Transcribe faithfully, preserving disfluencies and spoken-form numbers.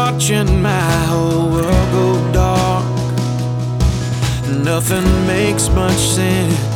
watching my whole world go dark. Nothing makes much sense.